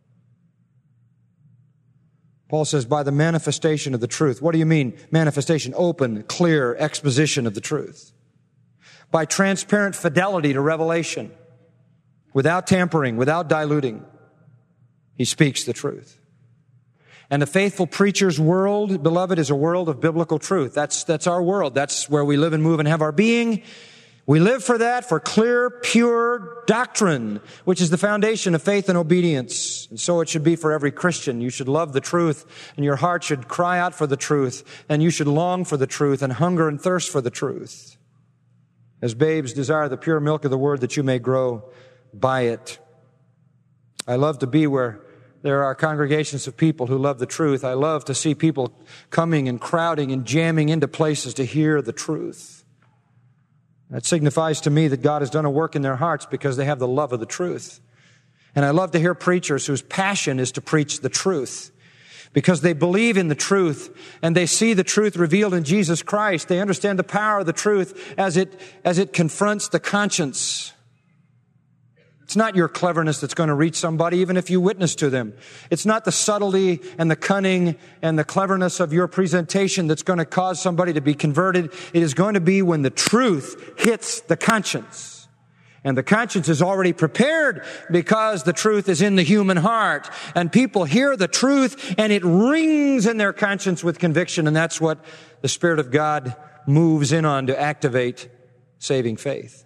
Paul says, by the manifestation of the truth. What do you mean, manifestation? Open, clear exposition of the truth. By transparent fidelity to revelation, without tampering, without diluting, he speaks the truth. And the faithful preacher's world, beloved, is a world of biblical truth. That's, that's our world. That's where we live and move and have our being. We live for that, for clear, pure doctrine, which is the foundation of faith and obedience. And so it should be for every Christian. You should love the truth, and your heart should cry out for the truth, and you should long for the truth and hunger and thirst for the truth. As babes desire the pure milk of the word that you may grow by it. I love to be where there are congregations of people who love the truth. I love to see people coming and crowding and jamming into places to hear the truth. That signifies to me that God has done a work in their hearts because they have the love of the truth. And I love to hear preachers whose passion is to preach the truth because they believe in the truth and they see the truth revealed in Jesus Christ. They understand the power of the truth as it, as it confronts the conscience. It's not your cleverness that's going to reach somebody, even if you witness to them. It's not the subtlety and the cunning and the cleverness of your presentation that's going to cause somebody to be converted. It is going to be when the truth hits the conscience. And the conscience is already prepared because the truth is in the human heart. And people hear the truth and it rings in their conscience with conviction. And that's what the Spirit of God moves in on to activate saving faith.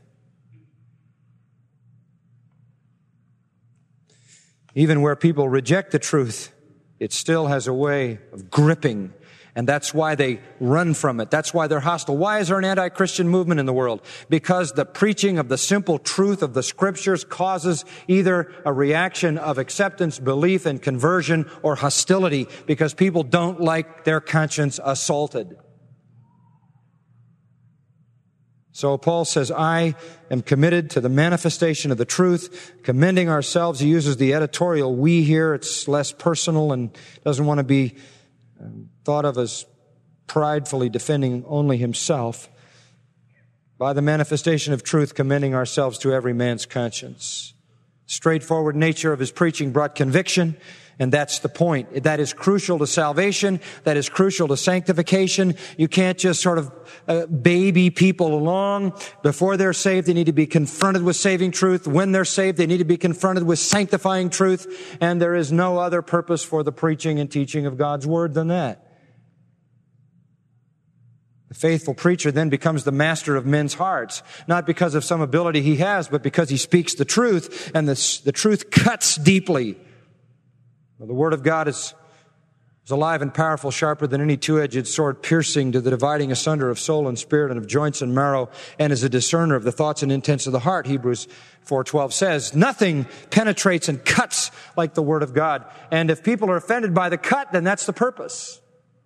Even where people reject the truth, it still has a way of gripping. And that's why they run from it. That's why they're hostile. Why is there an anti-Christian movement in the world? Because the preaching of the simple truth of the Scriptures causes either a reaction of acceptance, belief, and conversion, or hostility, because people don't like their conscience assaulted. So Paul says, I am committed to the manifestation of the truth, commending ourselves. He uses the editorial we here. It's less personal and doesn't want to be thought of as pridefully defending only himself. By the manifestation of truth, commending ourselves to every man's conscience. Straightforward nature of his preaching brought conviction, and that's the point. That is crucial to salvation. That is crucial to sanctification. You can't just sort of uh, baby people along. Before they're saved, they need to be confronted with saving truth. When they're saved, they need to be confronted with sanctifying truth. And there is no other purpose for the preaching and teaching of God's Word than that. The faithful preacher then becomes the master of men's hearts, not because of some ability he has, but because he speaks the truth, and the, the truth cuts deeply. Well, the Word of God is, is alive and powerful, sharper than any two-edged sword, piercing to the dividing asunder of soul and spirit and of joints and marrow, and is a discerner of the thoughts and intents of the heart, Hebrews four twelve says. Nothing penetrates and cuts like the Word of God. And if people are offended by the cut, then that's the purpose.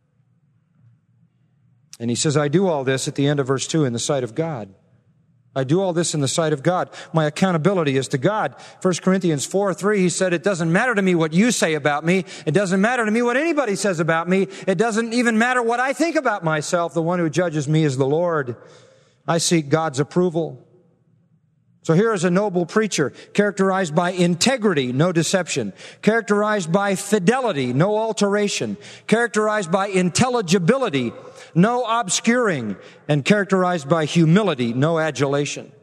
And he says, I do all this at the end of verse two in the sight of God. I do all this in the sight of God. My accountability is to God. First Corinthians four three, he said, it doesn't matter to me what you say about me. It doesn't matter to me what anybody says about me. It doesn't even matter what I think about myself. The one who judges me is the Lord. I seek God's approval. So here is a noble preacher, characterized by integrity, no deception, characterized by fidelity, no alteration, characterized by intelligibility, no obscuring, and characterized by humility, no adulation.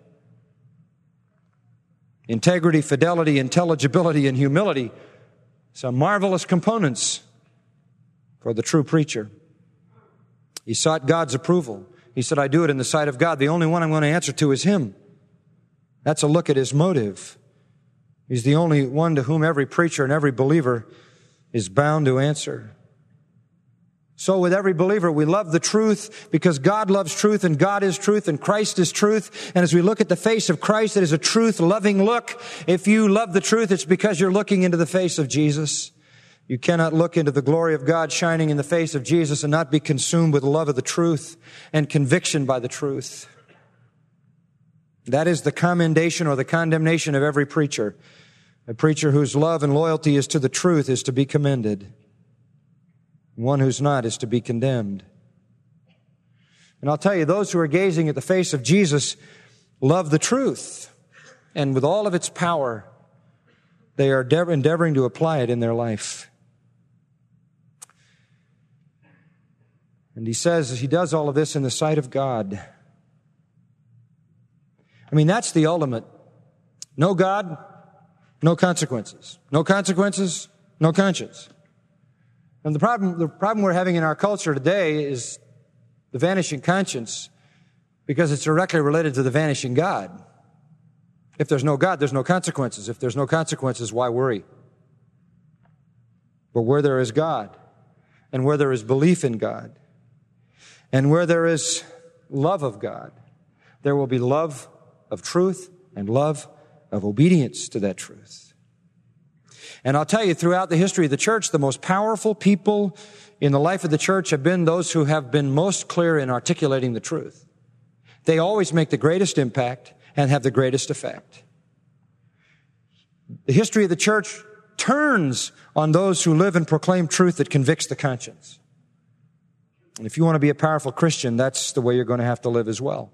Integrity, fidelity, intelligibility, and humility, some marvelous components for the true preacher. He sought God's approval. He said, I do it in the sight of God. The only one I'm going to answer to is Him. That's a look at his motive. He's the only one to whom every preacher and every believer is bound to answer. So with every believer, we love the truth because God loves truth and God is truth and Christ is truth. And as we look at the face of Christ, it is a truth-loving look. If you love the truth, it's because you're looking into the face of Jesus. You cannot look into the glory of God shining in the face of Jesus and not be consumed with love of the truth and conviction by the truth. That is the commendation or the condemnation of every preacher. A preacher whose love and loyalty is to the truth is to be commended. One who's not is to be condemned. And I'll tell you, those who are gazing at the face of Jesus love the truth. And with all of its power, they are endeavoring to apply it in their life. And he says he does all of this in the sight of God. I mean, that's the ultimate. No God, no consequences. No consequences, no conscience. And the problem, the problem we're having in our culture today is the vanishing conscience, because it's directly related to the vanishing God. If there's no God, there's no consequences. If there's no consequences, why worry? But where there is God, and where there is belief in God, and where there is love of God, there will be love of truth and love of obedience to that truth. And I'll tell you, throughout the history of the church, the most powerful people in the life of the church have been those who have been most clear in articulating the truth. They always make the greatest impact and have the greatest effect. The history of the church turns on those who live and proclaim truth that convicts the conscience. And if you want to be a powerful Christian, that's the way you're going to have to live as well.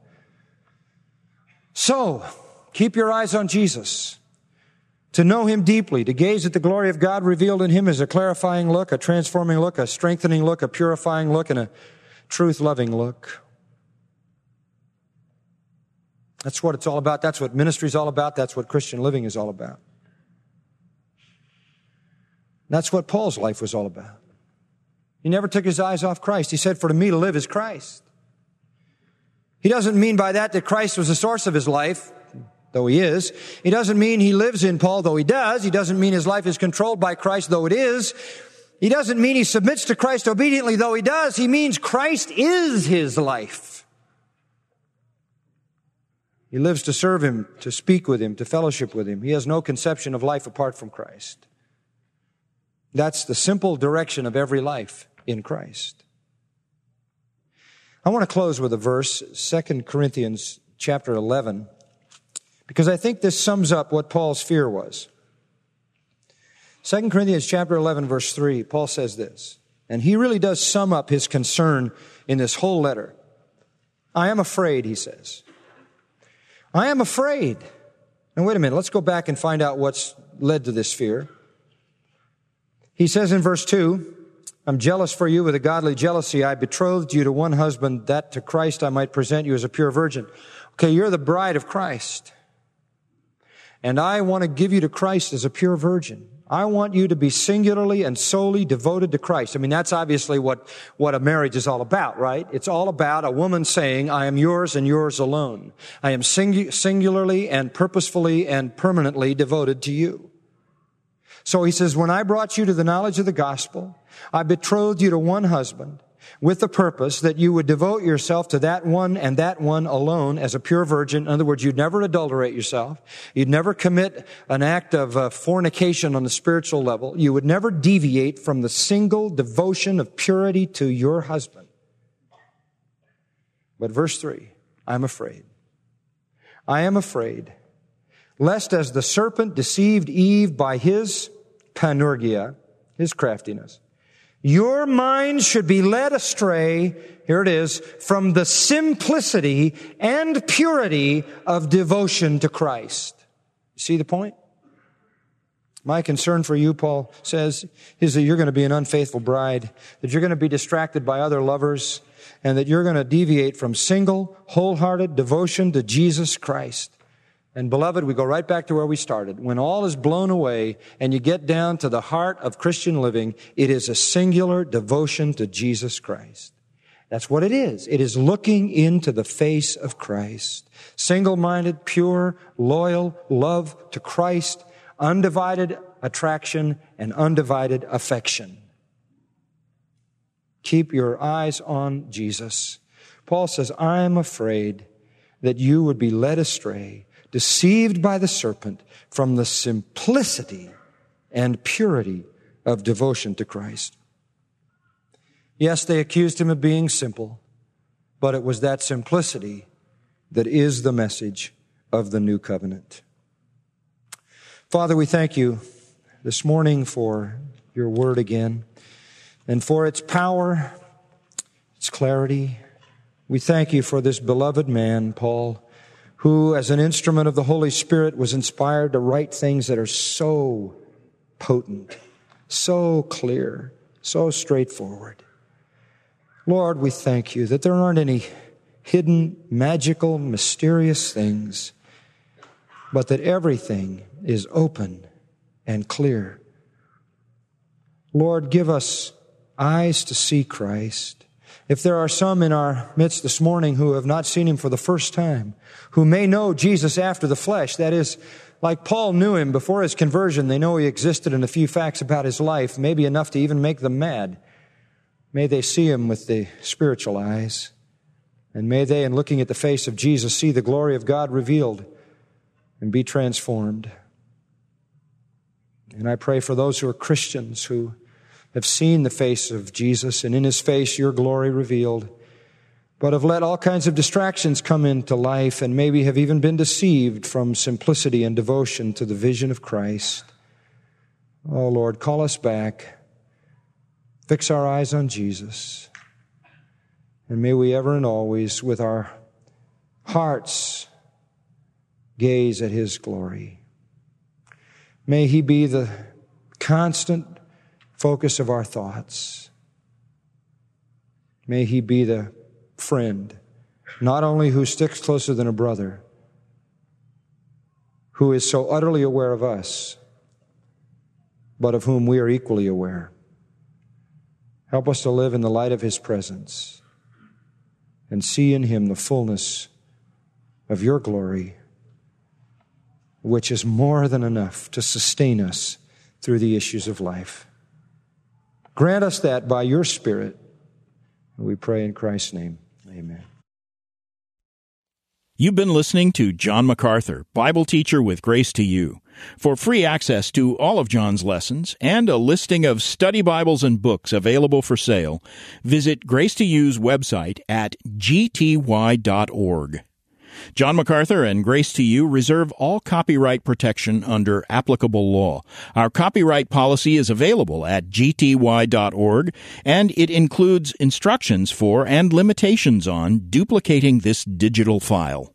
So, keep your eyes on Jesus. To know Him deeply, to gaze at the glory of God revealed in Him is a clarifying look, a transforming look, a strengthening look, a purifying look, and a truth-loving look. That's what it's all about. That's what ministry is all about. That's what Christian living is all about. That's what Paul's life was all about. He never took his eyes off Christ. He said, for to me to live is Christ. He doesn't mean by that that Christ was the source of his life, though He is. He doesn't mean he lives in Paul, though he does. He doesn't mean his life is controlled by Christ, though it is. He doesn't mean he submits to Christ obediently, though he does. He means Christ is his life. He lives to serve Him, to speak with Him, to fellowship with Him. He has no conception of life apart from Christ. That's the simple direction of every life in Christ. I want to close with a verse, Second Corinthians chapter eleven, because I think this sums up what Paul's fear was. Second Corinthians chapter eleven, verse three, Paul says this, and he really does sum up his concern in this whole letter. I am afraid, he says. I am afraid. Now wait a minute, let's go back and find out what's led to this fear. He says in verse two, I'm jealous for you with a godly jealousy. I betrothed you to one husband, that to Christ I might present you as a pure virgin. Okay, you're the bride of Christ. And I want to give you to Christ as a pure virgin. I want you to be singularly and solely devoted to Christ. I mean, that's obviously what, what a marriage is all about, right? It's all about a woman saying, I am yours and yours alone. I am singu- singularly and purposefully and permanently devoted to you. So he says, when I brought you to the knowledge of the gospel, I betrothed you to one husband with the purpose that you would devote yourself to that one and that one alone as a pure virgin. In other words, you'd never adulterate yourself. You'd never commit an act of uh, fornication on the spiritual level. You would never deviate from the single devotion of purity to your husband. But verse three, I'm afraid. I am afraid, lest as the serpent deceived Eve by his panurgia, his craftiness, your mind should be led astray, here it is, from the simplicity and purity of devotion to Christ. See the point? My concern for you, Paul says, is that you're going to be an unfaithful bride, that you're going to be distracted by other lovers, and that you're going to deviate from single, wholehearted devotion to Jesus Christ. And beloved, we go right back to where we started. When all is blown away and you get down to the heart of Christian living, it is a singular devotion to Jesus Christ. That's what it is. It is looking into the face of Christ. Single-minded, pure, loyal love to Christ, undivided attraction and undivided affection. Keep your eyes on Jesus. Paul says, I'm afraid that you would be led astray, deceived by the serpent from the simplicity and purity of devotion to Christ. Yes, they accused him of being simple, but it was that simplicity that is the message of the new covenant. Father, we thank you this morning for your word again and for its power, its clarity. We thank you for this beloved man, Paul, who, as an instrument of the Holy Spirit, was inspired to write things that are so potent, so clear, so straightforward. Lord, we thank you that there aren't any hidden, magical, mysterious things, but that everything is open and clear. Lord, give us eyes to see Christ. If there are some in our midst this morning who have not seen him for the first time, who may know Jesus after the flesh, that is, like Paul knew him before his conversion, they know he existed and a few facts about his life, maybe enough to even make them mad. May they see him with the spiritual eyes, and may they, in looking at the face of Jesus, see the glory of God revealed and be transformed. And I pray for those who are Christians who have seen the face of Jesus, and in his face your glory revealed, but have let all kinds of distractions come into life and maybe have even been deceived from simplicity and devotion to the vision of Christ. Oh, Lord, call us back. Fix our eyes on Jesus. And may we ever and always, with our hearts, gaze at his glory. May he be the constant focus of our thoughts. May he be the friend, not only who sticks closer than a brother, who is so utterly aware of us, but of whom we are equally aware. Help us to live in the light of his presence and see in him the fullness of your glory, which is more than enough to sustain us through the issues of life. Grant us that by your Spirit. We pray in Christ's name. Amen. You've been listening to John MacArthur, Bible teacher with Grace to You. For free access to all of John's lessons and a listing of study Bibles and books available for sale, visit Grace to You's website at g t y dot org. John MacArthur and Grace to You reserve all copyright protection under applicable law. Our copyright policy is available at g t y dot org, and it includes instructions for and limitations on duplicating this digital file.